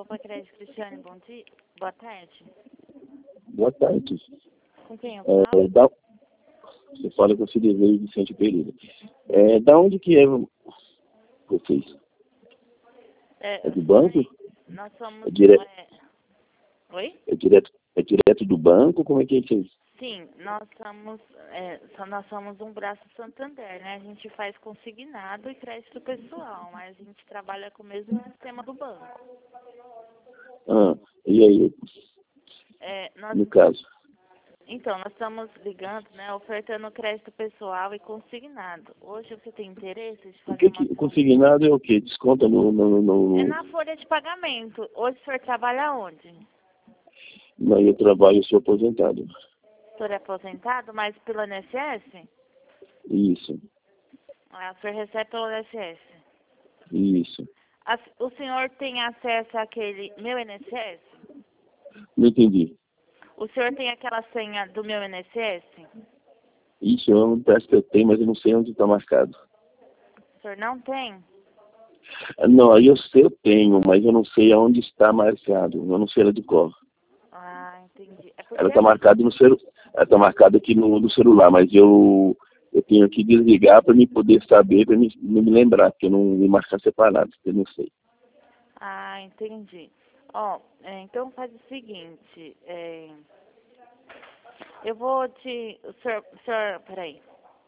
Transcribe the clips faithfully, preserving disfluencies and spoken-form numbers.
Opa, Crédito Cristiane, bom dia. Boa tarde. Boa tarde. Com quem eu falo? É, da... Você fala com o Cideveio Vicente Pereira. É, da onde que é vocês? É, É do banco? nós somos... É direto, é, Oi? é direto, é direto do banco? Como é que é isso aí? Sim, nós somos, é, só nós somos um braço Santander, né? A gente faz consignado e crédito pessoal, mas a gente trabalha com o mesmo sistema do banco. Ah, e aí, É, nós, no caso? então, nós estamos ligando, né, ofertando crédito pessoal e consignado. Hoje você tem interesse de O fazer que uma... que o consignado é o quê? Desconta no... no, no, É no... na folha de pagamento. Hoje o senhor trabalha onde? Não, eu trabalho, eu sou aposentado. O senhor é aposentado, mas pelo I N S S? Isso, Ah, o senhor recebe pelo I N S S. isso. A- o senhor tem acesso àquele meu I N S S? Não entendi. O senhor tem aquela senha do meu I N S S? Isso, eu parece que eu tenho, mas eu não sei onde está marcado. O senhor não tem? Não, aí eu sei, eu tenho, mas eu não sei aonde está marcado. Eu não sei ela de cor. Ah, entendi. É Ela porque está assim, marcada no celu... ela está marcada aqui no, no celular, mas eu eu tenho que desligar para me poder saber, para me, me lembrar, porque eu não me marcar separado, porque eu não sei. ah, entendi. Ó, é, então faz o seguinte, é, eu vou te, o senhor, o senhor, peraí,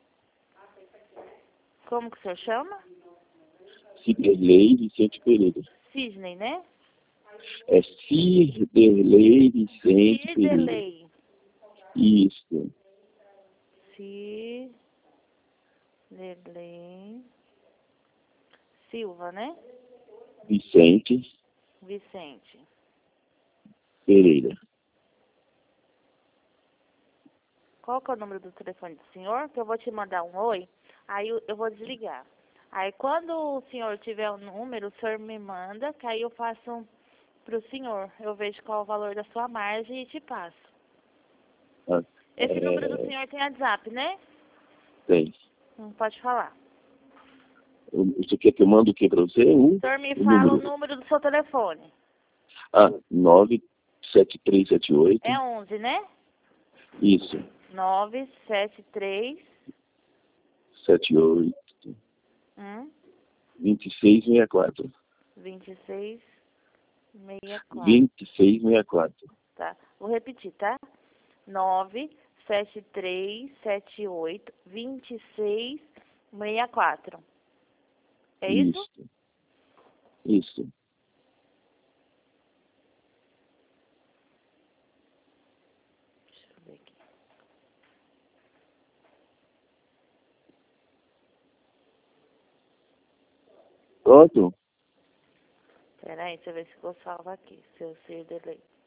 como que o senhor chama? Ciderley Vicente Pereira. Cisney, né? É Ciderley Vicente Pereira. Ciderley. Isso. Ciderley Silva, né? Vicente Vicente. Pereira. Qual que é o número do telefone do senhor? Que eu vou te mandar um oi, aí eu eu vou desligar. Aí quando o senhor tiver o número, o senhor me manda, que aí eu faço um pro senhor. Eu vejo qual é o valor da sua margem e te passo. Ah, Esse número do é, senhor tem WhatsApp, né? tem. Não pode falar. Você quer que eu mando o que para você? O, O senhor me o fala o número. número do seu telefone. Ah, nove sete três sete oito. É onze, né? Isso. nove sete três sete oito. um vinte e seis sessenta e quatro. vinte e seis sessenta e quatro. vinte e seis sessenta e quatro. Tá? Vou repetir, tá? nove sete três sete oito vinte e seis sessenta e quatro. É isso? Isso. Isso. Deixa eu ver aqui. Pronto? Peraí, deixa eu ver se eu vou salvar aqui. Seu Ciderley.